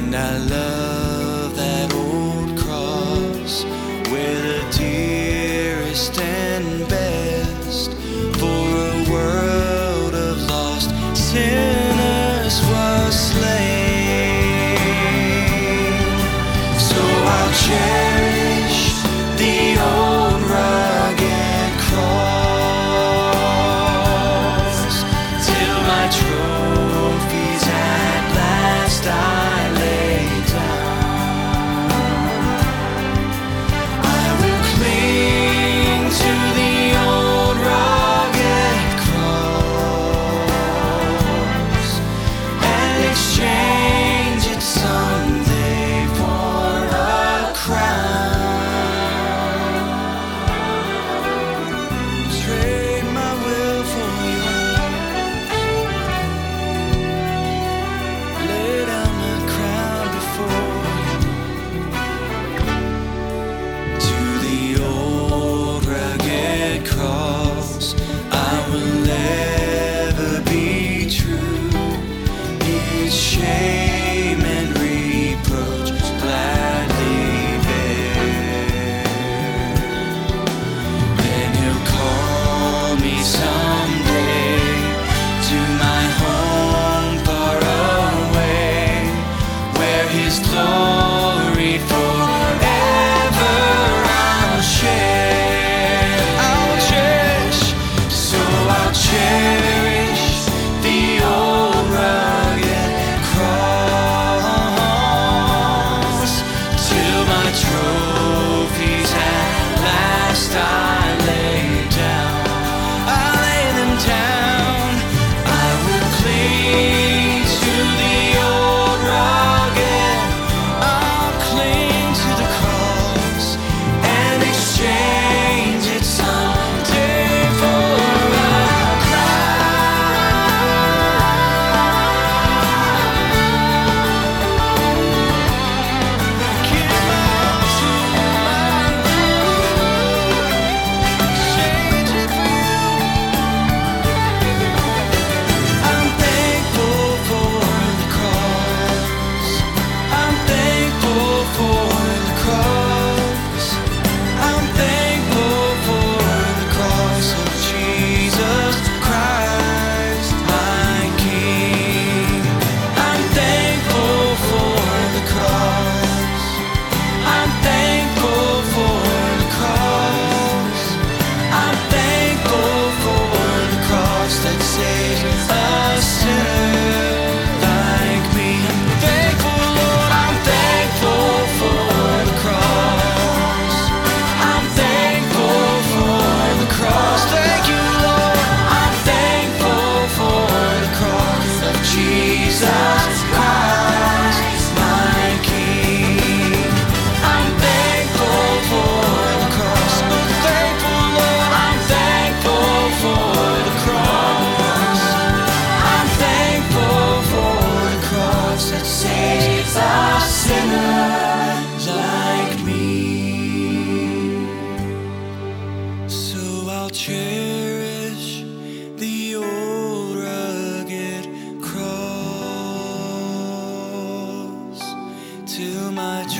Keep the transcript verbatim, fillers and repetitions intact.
And I love that old cross where the dearest and best for a world of lost sinners was slain. So I'll cherish the old rugged cross till my trophies at last I lay down. I will cling to the old rugged cross and exchange it someday for a crown. Trade my will for yours, lay down my crown before you. To the old rugged cross I will ever be true. His shame and reproach gladly bear. Then he'll call me someday to my home far away, where his glory forever I'll share. I'll cherish, so I'll cherish the old rugged cross till my trophies at last I lay down. I lay them down. I will cling to the old rugged. I'll cling to the cross and exchange it someday for a I'm thankful for the cross. I'm thankful for the cross. I'm thankful for the cross of Jesus Christ, my King. I'm thankful for the cross. I'm thankful for the cross. I'm thankful for the cross that saves a sinner like me. I'm thankful, Lord, I'm thankful for the cross. I'm thankful for the cross. Thank you, Lord. I'm thankful for the cross of Jesus Christ, my King. I'm thankful for the cross. I'm thankful, Lord. I'm thankful for the cross. I'm thankful for the cross that saves a sinner like me. So I'll cherish the old rugged cross till my